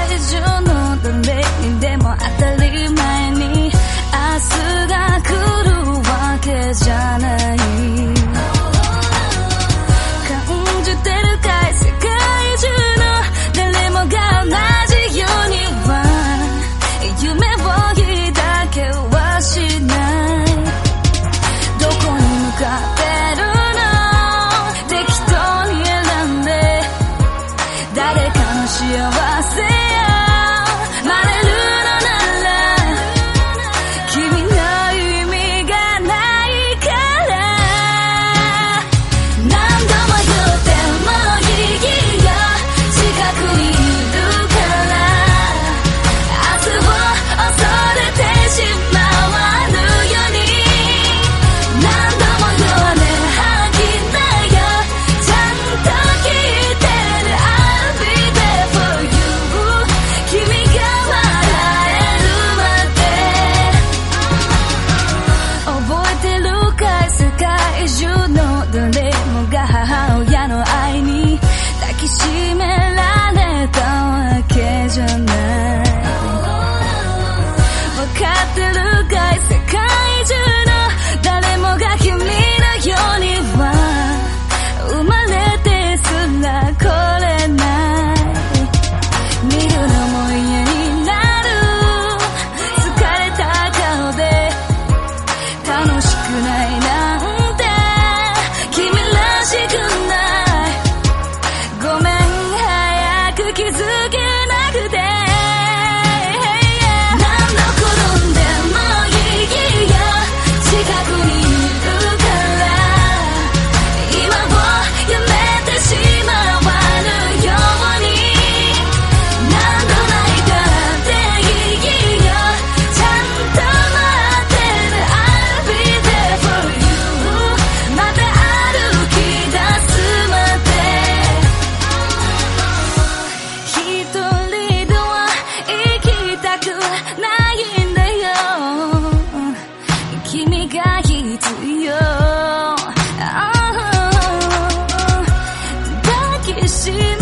中のどれにでも当たり前に明日が来るわけじゃない。感じてるかい世界中の誰もが同じようには夢を抱けはしない。どこに向かってるの適当に選んで誰かの幸せを真似るのなら君の意味がないから何度も言ってもいいよ近くにいるから明日を恐れてしまわぬように何度も言わね吐きなよちゃんと聞いてる I'll be there for you 君が笑えるまで覚えてるかい世界中の誰もが母親の愛に抱きしめられたわけじゃないわかってるかい世界中の誰もが君のようには生まれてすら来れない見るのも嫌になる疲れた顔で楽しくないなんて君らしくないごめん早く気づけなくて何度転んでもいいよ近くにいるから今をやめてしまわぬように何度泣いたっていいよちゃんと待ってる I'll be there for you また歩き出すまで一人では生きたくないんだよ君が必要抱きし